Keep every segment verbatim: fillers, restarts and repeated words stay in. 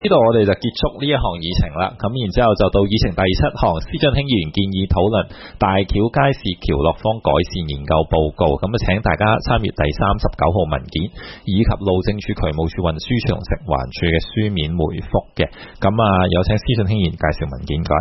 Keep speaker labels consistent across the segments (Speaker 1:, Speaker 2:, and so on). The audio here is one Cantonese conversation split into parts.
Speaker 1: 呢度我哋就結束呢一項議程啦，咁然之後就到議程第七項，施俊興議員建議討論大橋街市橋落坊改善研究報告，咁啊請大家參閱第三十九號文件，以及路政署、渠務署、運輸署同食環署嘅書面回覆嘅，咁啊有請施俊興議員介紹文件，唔該。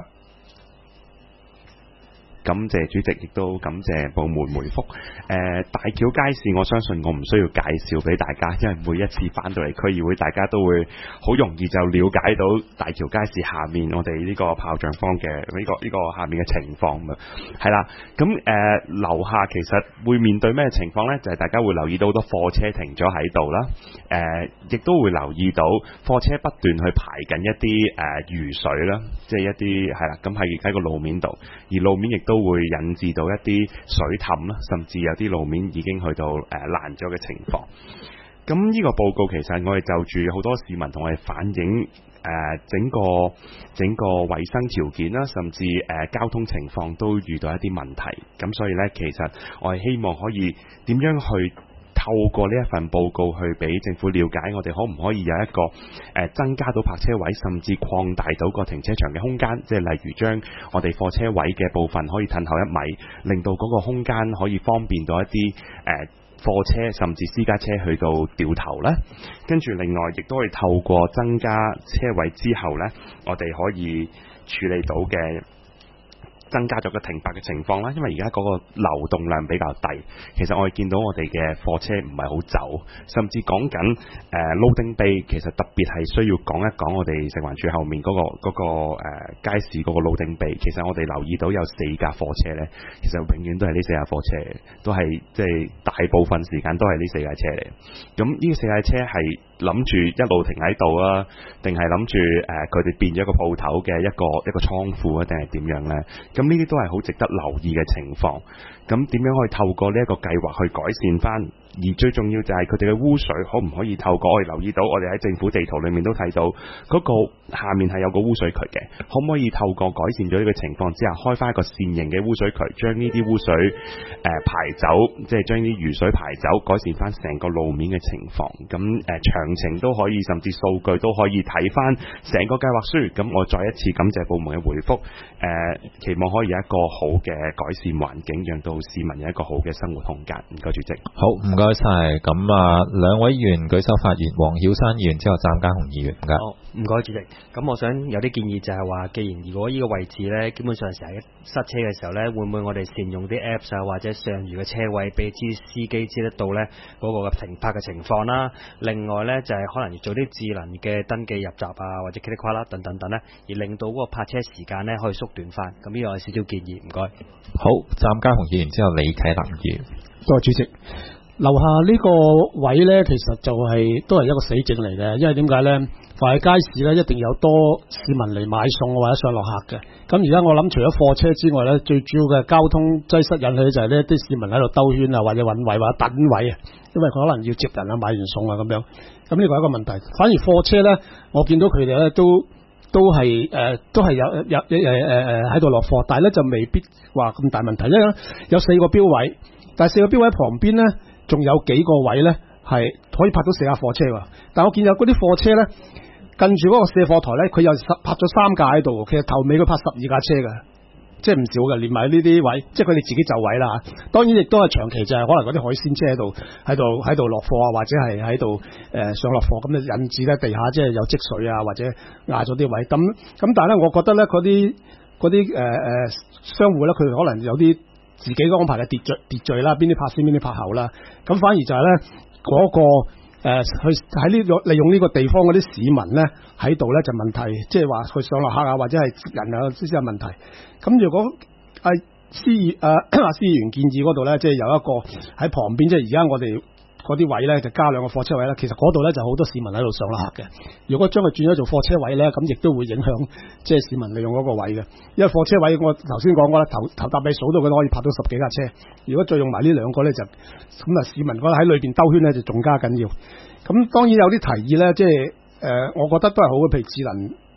Speaker 2: 感謝主席，亦都感謝部門回覆。誒、呃、大橋街市，我相信我唔需要介紹俾大家，因為每一次翻到嚟區議會，大家都會好容易就了解到大橋街市下面我哋呢個炮仗坊嘅呢、這個呢、這個下面嘅情況嘛。係啦，咁誒、呃、樓下其實會面對咩情況呢？就係、是、大家會留意到好多貨車停咗喺度啦，誒、呃、亦都會留意到貨車不斷去排緊一啲誒、呃、雨水啦，即係一啲係啦，咁係喺個路面度，而路面亦都會引致到一啲水氹啦，甚至有啲路面已經去到誒爛咗嘅情況。咁呢個報告其實我哋就住好多市民同我哋反映誒、呃、整個整個衛生條件啦，甚至誒、呃、交通情況都遇到一啲問題。咁所以呢，其實我係希望可以點樣去透過呢一份報告去俾政府了解，我哋可唔可以有一個誒、呃、增加到泊車位，甚至擴大到個停車場嘅空間，即係例如將我哋貨車位嘅部分可以褪後一米，令到嗰個空間可以方便到一啲誒、呃、貨車甚至私家車去到掉頭呢。跟住另外亦都可以透過增加車位之後呢，我哋可以處理到嘅增加咗個停泊嘅情況啦，因為而家嗰個流動量比較低，其實我哋見到我哋嘅貨車唔係好走，甚至講緊誒 loading bay，其實特別係需要講一講我哋食環署後面嗰、嗰個嗰、嗰個誒、呃、街市嗰個 loading bay，其實我哋留意到有四架貨車呢，其實永遠都係呢四架貨車，都係即係大部分時間都係呢四架車嚟。咁呢四架車係諗住一路停喺度啊，定係諗住誒佢哋變咗一個鋪頭嘅一個一個倉庫啊，定係點樣呢？咁呢啲都係好值得留意嘅情況。咁點樣可以透過呢一個計劃去改善翻？而最重要就係佢哋嘅污水可唔可以透過我哋留意到，我哋喺政府地圖裏面都睇到嗰個下面係有個污水渠嘅，可唔可以透過改善咗呢個情況之下，開翻一個扇形嘅污水渠，將呢啲污水誒、呃、排走，即係將啲雨水排走，改善翻成個路面嘅情況。咁誒、呃、詳情都可以，甚至數據都可以睇翻成個計劃書。咁我再一次感謝部門嘅回覆，誒、呃、期望可以有一個好嘅改善環境，讓到市民有一個好嘅生活空間。唔該主席。
Speaker 1: 好，唔該晒。咁啊，兩位議員舉手發言，黃曉山議員之後湛家雄議員。唔該。
Speaker 3: 好，唔該主席。咁我想有啲建議就係話，既然如果呢個位置呢，基本上成日塞車嘅時候呢，會唔會我哋善用啲 apps 啊，或者上餘嘅車位俾知司機知得到呢嗰、那個嘅停泊嘅情況啦。另外呢，就係、是、可能要做啲智能嘅登記入閘啊，或者 click click 啦等等等呢，而令到嗰個泊車時間呢可以縮短翻。咁呢個係少少建議。唔該。
Speaker 1: 好，湛家雄議員之後李啟林議員。
Speaker 4: 多謝主席。樓下呢個位呢，其實就係、是、都係一個死症嚟嘅，因為點解呢？凡係街市呢，一定有多市民嚟買餸或者上落客嘅。咁而家我諗，除咗貨車之外呢，最主要嘅交通擠塞引起就係呢啲市民喺度兜圈啊，或者揾位或者等位啊，因為佢可能要接人啊，買完餸啊咁樣。咁呢個係一個問題。反而貨車呢，我見到佢哋呢都都係誒、呃、都係有有誒誒誒喺度落貨，但係呢就未必話咁大問題，因為有四個標位，但係四個標位旁邊呢，仲有幾個位呢係可以泊到四架貨車喎，但我見有嗰啲貨車呢，近住嗰個卸貨台呢，佢又泊咗三架喺度，其實頭尾佢泊十二架車㗎，即係唔少嘅，連埋呢啲位，即係佢哋自己就位啦。當然亦都係長期就係可能嗰啲海鮮車喺度喺度喺度落貨啊，或者係喺度誒上落貨，咁就引致咧地下即係有積水啊，或者壓咗啲位。咁咁但係咧，我覺得咧嗰啲嗰啲誒誒商戶咧，佢哋可能有啲自己安排嘅秩序秩序啦，邊啲泊先，邊啲泊後啦。咁反而就係咧嗰個誒、呃、去喺呢個利用呢個地方嗰啲市民咧喺度咧就問題，即係話佢上落客啊，或者係人啊先有問題。咁如果阿司議誒阿司議員建議嗰度咧，即係有一個喺旁邊，即係而家我哋嗰啲位咧就加兩個貨車位啦。其實嗰度咧就好多市民喺度上落客嘅。如果將佢轉咗做貨車位咧，咁亦都會影響即係市民利用嗰個位嘅。因為貨車位我頭先講過啦，頭頭搭尾數到佢都可以泊到十幾架車。如果再用埋呢兩個咧，就咁啊市民覺得喺裏邊兜圈咧就仲加緊要。咁當然有啲提議咧，即係誒、呃，我覺得都係好嘅，譬如智能登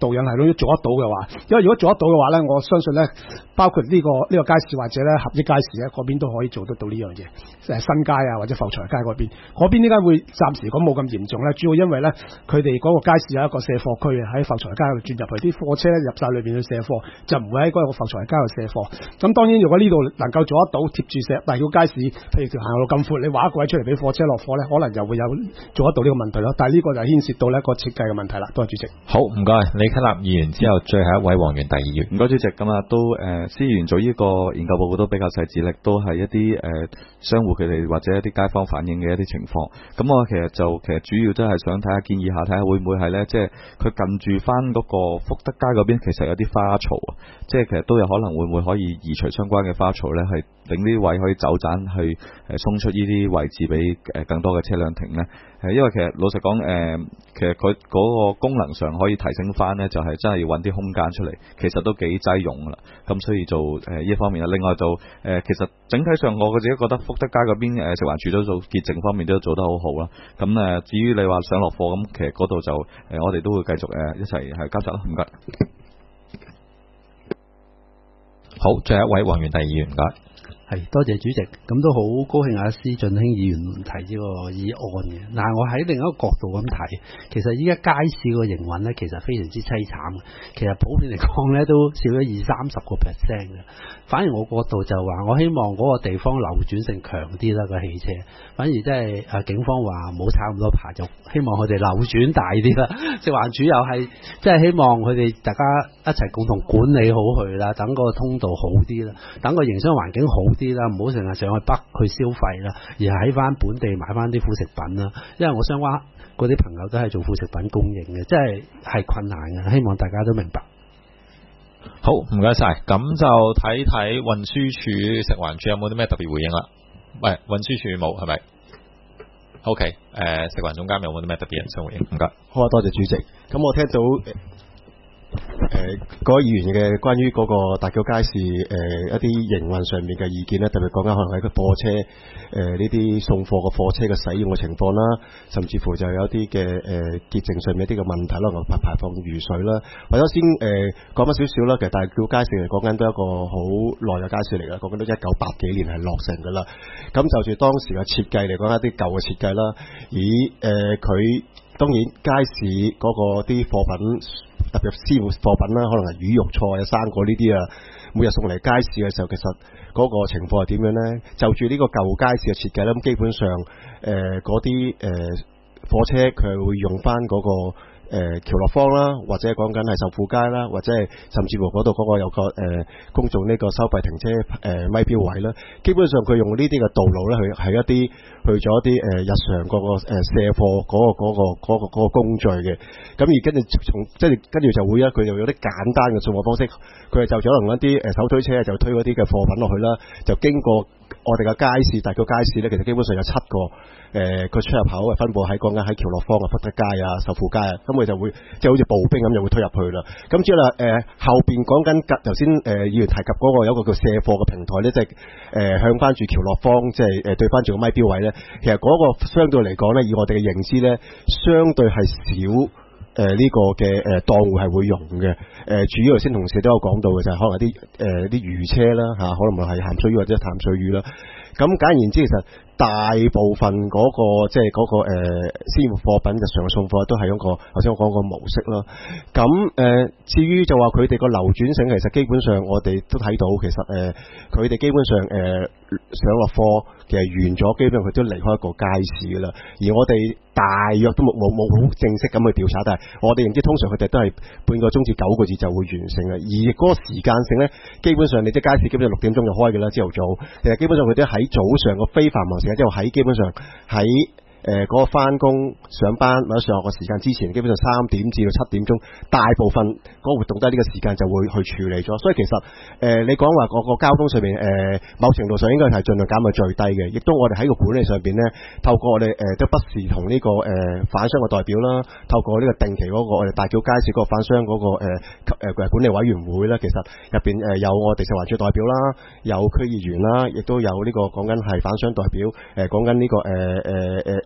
Speaker 4: 導引系統做得到嘅話，因為如果做得到嘅話咧，我相信咧，包括呢、這個呢、這個街市或者咧合益街市咧，嗰邊都可以做得到呢樣嘢。誒新街啊或者浮財街嗰邊，嗰邊點解會暫時講冇咁嚴重咧？主要因為咧佢哋嗰個街市有一個卸貨區啊，喺浮財街度轉入去，啲貨車咧入晒裏邊去卸貨，就唔會喺嗰個浮財街度卸貨。咁當然如果呢度能夠做得到貼住石大橋街市，譬如條行路咁闊，你畫一個位出嚟俾貨車落貨咧，可能又會有做得到呢個問題咯。但係呢個就牽涉到呢個設計嘅問題啦。多謝主席。
Speaker 1: 好，唔該，李啟立議員之後，最後一位黃元第議員。
Speaker 5: 唔該主席，咁啊都誒，司、呃、議員做呢個研究報告都比較細緻力，都係一啲誒、呃、商戶佢哋或者一啲街坊反映嘅一啲情況。咁我其實就其實主要都係想睇下建議下，睇下會唔會係咧，即係佢近住翻嗰個福德街嗰邊，其實有啲花槽啊，即係其實都有可能會唔會可以移除相關嘅花槽咧，係令呢啲位可以走盞去誒鬆出呢啲位置俾誒更多嘅車輛停咧。誒，因為其實老實講，誒、呃，其實佢嗰個功能上可以提升翻咧，就係、是、真係要揾啲空間出嚟，其實都幾擠擁噶啦。咁所以做誒呢一方面啦，另外就誒、呃，其實整體上我自己覺得福德街嗰邊誒食環署都做潔淨方面都做得好好啦。咁誒，至於你話上落貨咁，其實嗰度就誒、呃，我哋都會繼續誒一齊係交集啦。唔該。
Speaker 1: 好，最後一位黃元第議員，唔該。
Speaker 6: 係，多謝主席，咁都好高興阿施俊興議員提呢個議案嘅。嗱，我喺另一個角度咁睇，其實依家街市個營運咧，其實非常之凄慘嘅。其實普遍嚟講咧，都少咗二三十個 percent 嘅。反而我角度就話，我希望嗰個地方流轉性強啲啦，個汽車。反而即係誒警方話冇炒咁多牌，就希望佢哋流轉大啲啦。食環署又係即係希望佢哋大家一齊共同管理好佢啦，等個通道好啲啦，等個營商環境好啲啦，唔好成日上去北去消費啦，而係喺翻本地買翻啲副食品啦。因為我相關嗰啲朋友都係做副食品供應嘅，即係係困難嘅，希望大家都明白。
Speaker 1: 好，唔該晒。咁就睇睇運輸署、食環署有冇啲咩特別回應啦？喂，運輸署冇係咪 ？OK，誒、呃，食環總監有冇啲咩特別人想回應？唔該。
Speaker 7: 好啊，多謝主席。咁我聽到誒、呃，各位議員嘅關於嗰個大橋街市誒、呃、一啲營運上面嘅意見咧，特別講緊可能喺個貨車誒呢啲送貨嘅貨車嘅使用嘅情況啦，甚至乎就有一啲嘅誒潔淨上面一啲嘅問題啦，排排放雨水啦。或者先誒講翻少少啦，其實大橋街市嚟講緊都係一個好耐嘅街市嚟㗎，講緊都一九八幾年係落成㗎啦。咁就住當時嘅設計嚟講，一啲舊嘅設計啦，以誒佢、呃、當然街市嗰個啲貨品。特別鮮活貨品啦，可能係魚肉菜啊、生果呢啲啊，每日送嚟街市嘅時候，其實嗰個情況係點樣呢？就住呢個舊街市嘅設計咧，咁基本上誒嗰啲誒貨車佢係會用翻嗰個誒橋落坊啦，或者講緊係壽富街啦，或者係甚至乎嗰度嗰個有個誒、呃、公眾呢個收費停車誒咪標位啦。基本上佢用呢啲嘅道路咧，去係一啲去咗一啲誒日常嗰個誒卸貨嗰個嗰個嗰個嗰個工序嘅。咁而跟住從即係跟住就會咧，佢就有啲簡單嘅送貨方式，佢係就可能一啲誒手推車就推嗰啲嘅貨品落去啦，就經過我哋嘅街市，大橋街市咧，其實基本上有七個誒個、呃、出入口係分佈喺講緊喺橋落坊啊、福德街啊、壽富街啊，咁佢就會即係好似步兵咁，就會推入去啦。咁之後啦誒後邊講緊頭先誒議員提及嗰個有一個叫卸貨嘅平台咧，即係誒向翻住橋落坊，即係誒對翻住個咪標位咧，其實嗰個相對嚟講咧，以我哋嘅認知咧，相對係少。誒、呃、呢、這個嘅誒檔戶係會用嘅，誒、呃、主要先同事都有講到嘅就係、是、可能啲誒啲魚車啦嚇、啊，可能係鹹水魚或者淡水魚啦。咁簡而言之，其實大部分嗰、那個即係嗰個誒鮮活貨品日常嘅送貨都係一個頭先我講個模式啦。咁誒、呃、至於就話佢哋個流轉性，其實基本上我哋都睇到，其實誒佢哋基本上誒、呃、上落貨其實完咗，基本上佢都離開一個街市噶啦。而我哋大約都冇冇冇好正式咁去調查，但係我哋認知通常佢哋都係半個鐘至九個字就會完成嘅。而嗰個時間性咧，基本上你啲街市基本上六點鐘就開嘅啦，朝頭早。其實基本上佢都喺早上個非繁忙時間，即係喺基本上喺誒嗰個翻工上班或者上學嘅時間之前，基本上三點至到七點鐘，大部分嗰個活動都係呢個時間就會去處理咗。所以其實誒、呃、你講話嗰個交通上面誒、呃、某程度上應該係盡量減到最低嘅，亦都我哋喺個管理上邊咧，透過我哋誒、呃、都不時同呢、這個誒、呃、販商嘅代表啦，透過呢個定期嗰、那個我哋大橋街市嗰個販商嗰、那個誒誒、呃、管理委員會咧，其實入邊誒有我哋食環署代表啦，有區議員啦，亦都有呢、這個講緊係販商代表誒講緊呢個誒誒誒我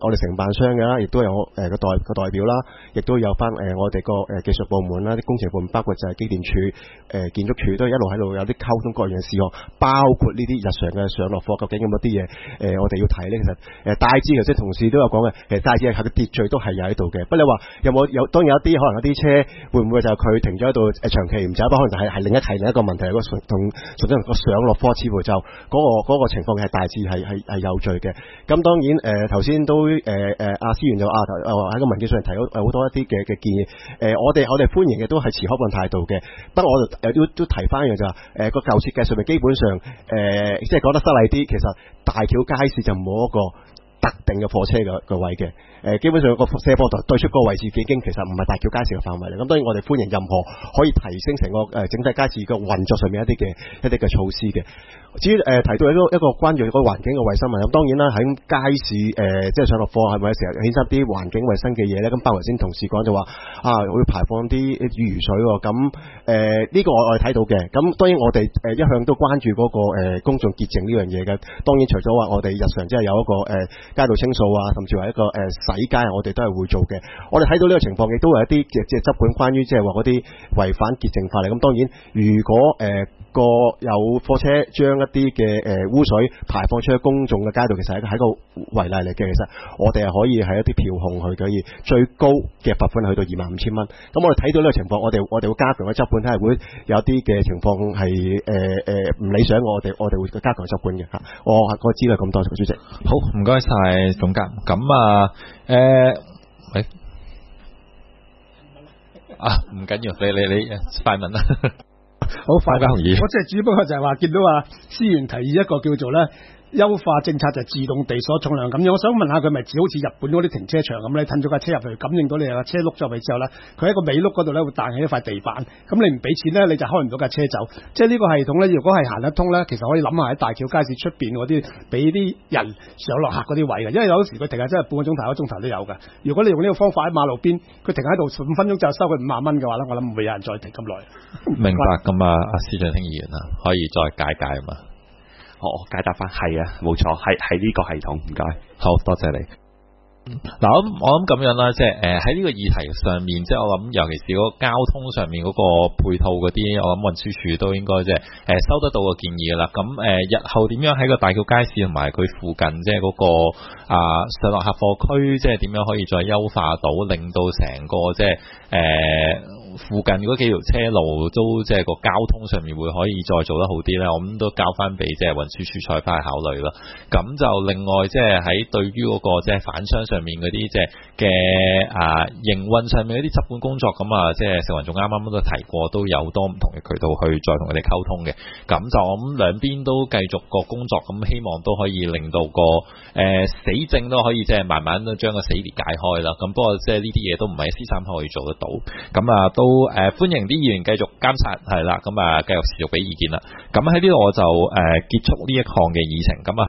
Speaker 7: 我哋承辦商嘅啦，亦都有誒個代個代表啦，亦都有翻誒我哋個誒技術部門啦，啲工程部門，包括就係機電署、誒建築署都一路喺度有啲溝通各樣事項，包括呢啲日常嘅上落貨究竟有冇啲嘢誒我哋要睇咧。其實誒大致頭先同事都有講嘅，其實大致係個秩序都係有喺度嘅。不過你話有冇有？當然有一啲可能有啲車會唔會就係佢停咗喺度誒長期唔走，不可能就係係另一係另一個問題，個同純粹個上落貨似乎就嗰、嗰個嗰、嗰個情況係大致係係係有序嘅。咁當然誒頭先都誒誒阿思源就啊喺個文件上提到好多一啲嘅嘅建議，誒、呃、我哋我哋歡迎嘅都係持開放態度嘅。不過我就誒都都提翻一樣就話誒個舊設計上面基本上誒、呃、即係講得失禮啲，其實大橋街市就冇一個特定嘅貨車嘅個位嘅。誒基本上個卸貨台對出個位置已經其實唔係大橋街市嘅範圍嚟，咁當然我哋歡迎任何可以提升成個誒整體街市嘅運作上面一啲嘅一啲嘅措施嘅。至於誒、呃、提到一個一個關於個環境嘅衞生問題，咁當然啦喺街市誒、呃、即係上落貨係咪有時候衍生啲環境衞生嘅嘢咧？咁包括先同事講就話啊會排放啲雨水喎，咁誒呢個我我哋睇到嘅。咁當然我哋誒、呃、一向都關注嗰、那個、呃、公眾潔淨呢樣嘢嘅。當然除咗話我哋日常即係有一個誒、呃、街道清掃啊，甚至話一個誒、呃洗街我哋都係會做嘅。我哋睇到呢個情況，亦都係一啲嘅即係執管關於即係話嗰啲違反潔淨法例。咁當然，如果誒、呃、個有貨車將一啲嘅誒污水排放出去公眾嘅街道，其實係一個違例嚟嘅。其實我哋係可以係一啲票控佢嘅，而最高嘅罰款去到二萬五千蚊。咁我哋睇到呢個情況，我哋我哋會加強嘅執管，睇下會有啲嘅情況係誒誒唔理想，我哋我哋會加強執管嘅嚇。我我知道咁多，主席。
Speaker 1: 好，唔該晒總監。咁啊。誒，喂、欸，啊，唔緊要，你你你快問啦，
Speaker 4: 好快嘅，我即係只不過就係話見到啊，思源提議一個叫做咧優化政策就自動地鎖重量咁樣。我想問下佢咪似好似日本嗰啲停車場咁咧，褪咗架車入去，感應到你架車碌咗入去之後咧，佢喺個尾碌嗰度咧會彈起一塊地板，咁你唔俾錢咧，你就開唔到架車走。即係呢個系統咧，如果係行得通咧，其實可以諗下喺大橋街市出邊嗰啲俾啲人上落客嗰啲位嘅，因為有時佢停下真係半個鐘頭一個鐘頭都有嘅。如果你用呢個方法喺馬路邊，佢停喺度十五分鐘就收佢五萬蚊嘅話咧，我諗唔會有人再停咁耐。
Speaker 1: 明白。咁啊，阿施俊興議員啊，可以再解解啊嘛。
Speaker 2: 我解答翻，係啊，冇錯，係係呢個系統，唔該，
Speaker 1: 好多謝你。嗱，我我諗咁樣啦，即係誒喺呢個議題上面，即係我諗，尤其是嗰個交通上面嗰個配套嗰啲，我諗運輸署都應該即係誒收得到個建議噶啦。咁誒、呃、日後點樣喺個大橋街市同埋佢附近即係嗰個啊上落客貨區，即係點樣可以再優化到，令到成個即係誒。呃附近嗰幾條車路都即係個交通上面會可以再做得好啲咧，我諗都交翻俾即係運輸署再翻去考慮啦。咁就另外即係喺對於嗰個即係反商上面嗰啲即係嘅啊營運上面嗰啲執管工作，咁啊即係食環署啱啱都提過，都有多唔同嘅渠道去再同佢哋溝通嘅。咁就我諗兩邊都繼續個工作，咁希望都可以令到個誒、呃、死症都可以即係慢慢都將個死結解開啦。咁不過即係呢啲嘢都唔係一時三刻可以做得到。咁啊都。都誒、呃、歡迎啲議員繼續監察係啦，咁啊繼續持續俾意見啦。咁喺呢度我就誒、呃、結束呢一項嘅議程，咁啊。